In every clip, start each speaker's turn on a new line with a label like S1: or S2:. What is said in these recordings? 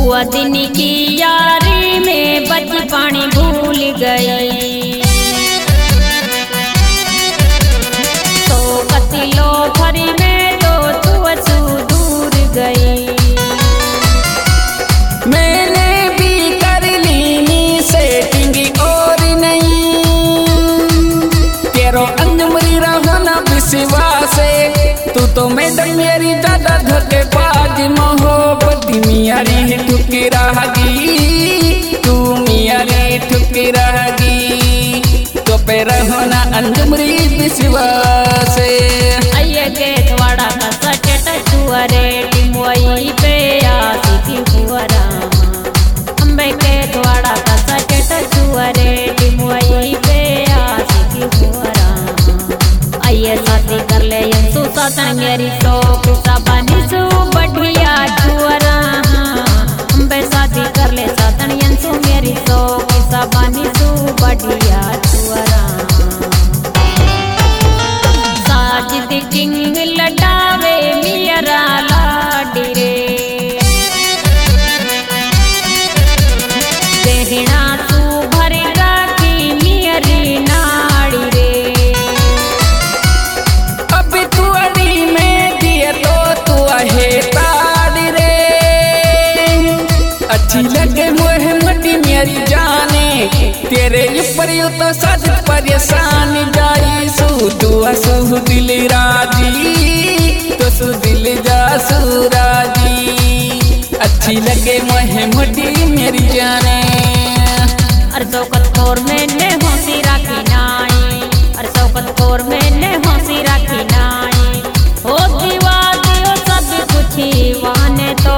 S1: हुआ दिन की यारी में बचपन भूल गई। तो कतिलो भरी में तो तू दूर गई।
S2: मैंने भी कर ली सेटिंग और नहीं, तेरो अंजमरी रहो ना विश्वास। तू तो मैडम मेरी दादा धोखेबाज मोहब्बत मियारी ठुकरागी, तू मियारी ठुकरागी। तो पे रहो ना अंजमरी विश्वास।
S1: आइए के थोड़ा का सचेट छुअरे टिमोई पे आसी थी हुआरा। अंबे के थोड़ा का सचेट छुअरे टिमोई पे आसी थी हुआरा। आइए शादी कर ले यंसु सातन मेरी तो कुसाबानी सु बढ़िया छुअरा। अंबे शादी कर ले सातन यंसु मेरी तो कुसाबानी सु बढ़िया छुअरा। साजिद किंग लटावे मियरा लाडी रे, देहना तू भर राखी मियरी नाड़ी रे।
S2: अब तू अड़ी में दिए तो तू है ताड़ी रे। अच्छी लगे मोह मटी मेरी जाने, तेरे ऊपर यू तो सज परेशान जाई। सू दुआ सू दिल राजी, तो सू दिल जा सू राजी। अच्छी लगे मोह मटी मेरी जाने।
S1: अरे चौकत कोर में ने हंसी राखी नाई, अरे चौकत कोर में ने हंसी राखी नाई। ओ दीवा दियो सब कुछ वाने तो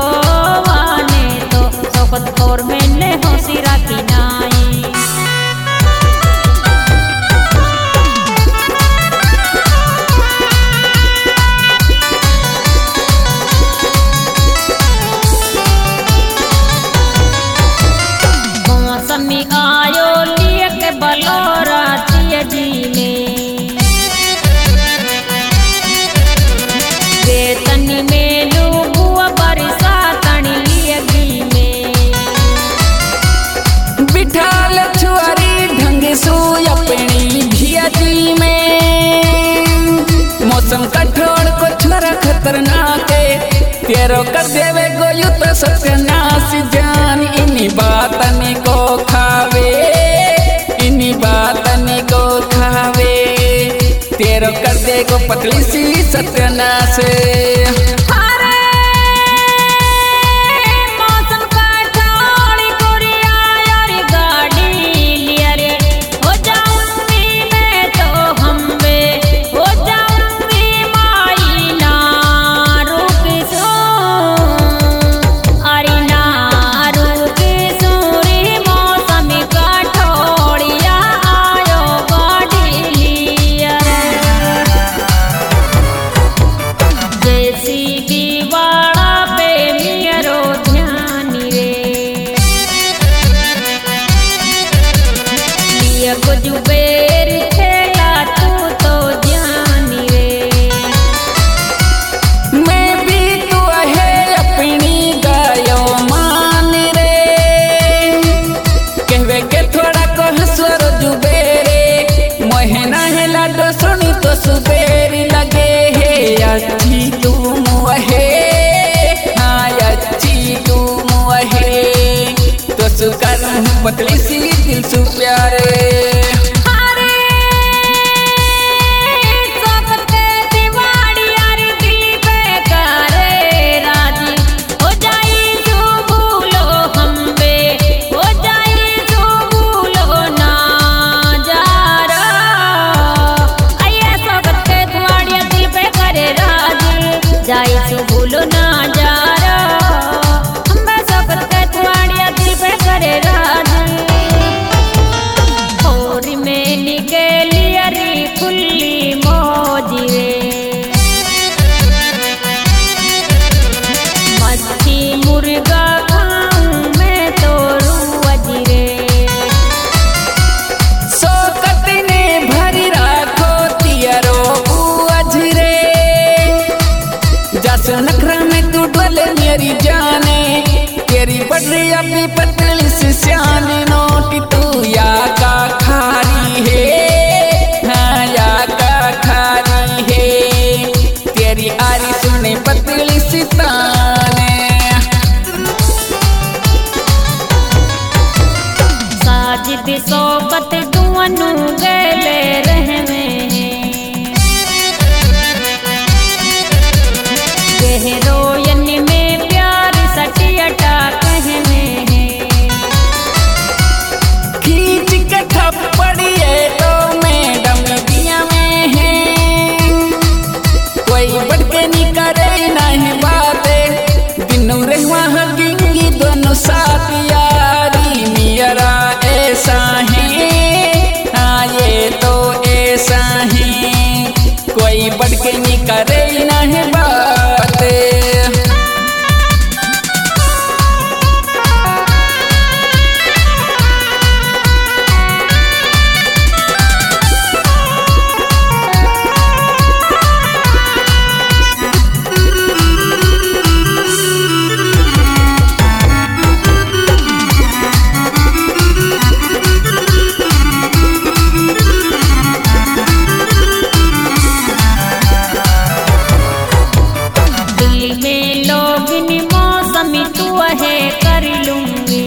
S1: चौकत कोर में ने हंसी राखी नाई। मौसमी आयो लिए के बलोरा जी में, वेतनी में लुबुआ बरसातनी लियगी में।
S2: बिठाल छुआरी ढंग सू अपनी भियाजी में। मौसम कठोर को छोरा खतरनाक है, तेरो कर देवे गोयू तो सत्यानाश जान। इन्हीं बातनी को खावे, इन्हीं बातनी को खावे, तेरो कर दे गो पतली सी सत्यानाश।
S1: जुबेर खेला तू तो जानी रे।
S2: मैं भी तू है अपनी गायो मान रे। कहवे के थोड़ा को हसवर जुबेरे, मोहना है लाडो सुनी तो सुबेर लगे है। अच्छी तू मुहे, हाँ अच्छी तू मुहे, तो सुकर पतली सी दिल सु प्यारे।
S1: जाई सु भूलो ना जा हम सकत के तुम्हारिया दिल पे करे राज। हो
S2: भी पतली सी सियानी नोटी तू या का खारी है, हाँ या का खारी है। तेरी आरी सुने पतली सी ताने,
S1: साजिद सोबत दुआनु गले रहने गहरोयन में प्यार सटियटा कहने
S2: खींच के थप्पड़िए तो मैडम दिया में है। कोई बढ़ के नहीं करे नहीं बातें, दिनों रहवा हगिंगी दोनों साथ यारी मेरा ऐसा है, हाँ ये तो ऐसा है। कोई बढ़ के नहीं करे नहीं बातें।
S1: कर लूंगी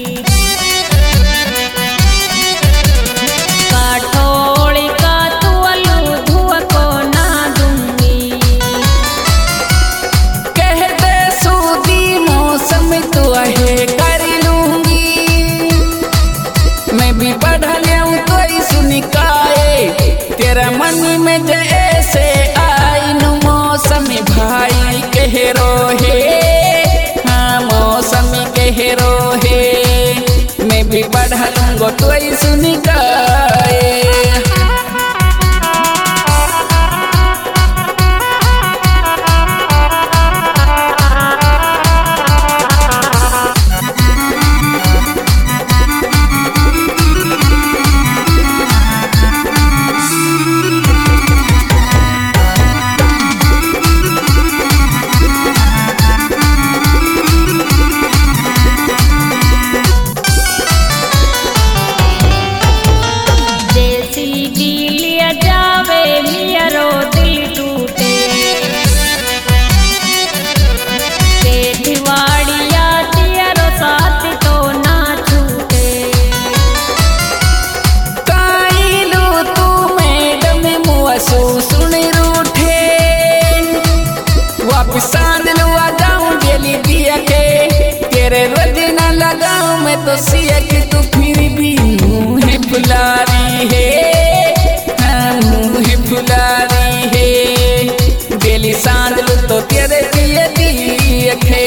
S1: काठोड़ी का तुअलू धुआ को ना दूंगी।
S2: कह दे सूदी मौसम तो है कर लूंगी। मैं भी पढ़ लियाऊं तो ही सुनिकाए तेरा मन में जैसे आई नु मौसम भाई कह रोहे, हीरो है। मैं भी पढ़ लूंगो तो ही सुन गाए। तेरे रोज न लगाऊं मैं तो सिया कि तू फिर भी मुँह फुलारी है, हाँ मुँह फुलारी है। डेली सांझ लो तो तेरे पिए दिखे।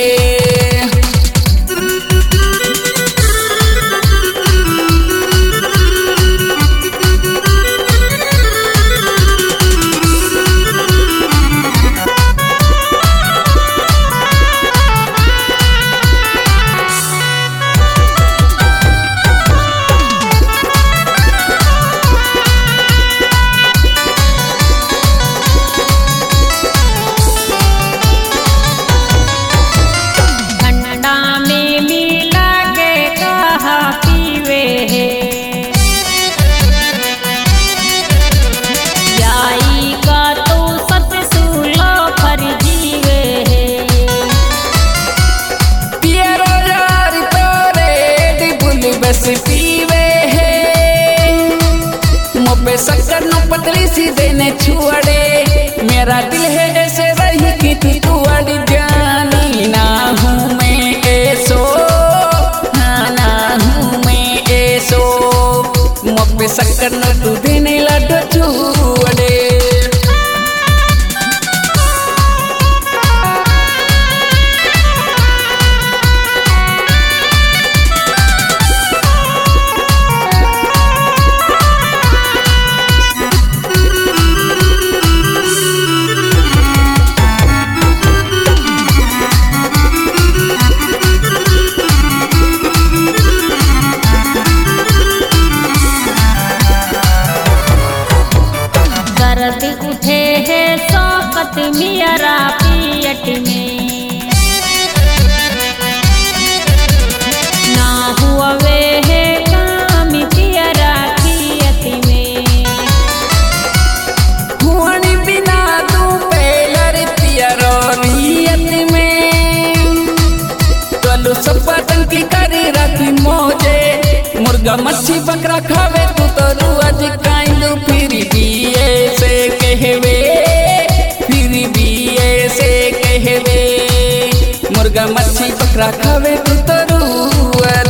S2: पीवे है मोपे शक्कर नु पतली सी देने छुअड़े। मेरा दिल है ऐसे रही कि तू अड़ जानी ना हूँ मैं ऐसो, हाँ ना हूँ मैं ऐसो। मोपे शक्कर नु तू देने लड्डू छुअड़े। सब आतंकी करी राखी मोजे। मुर्गा मच्छी बकरा खावे तू तो रुआज काइंदू फिर भी ऐसे कहवे, फिर भी ऐसे कहवे। मुर्गा मच्छी बकरा खावे तू तो रुआज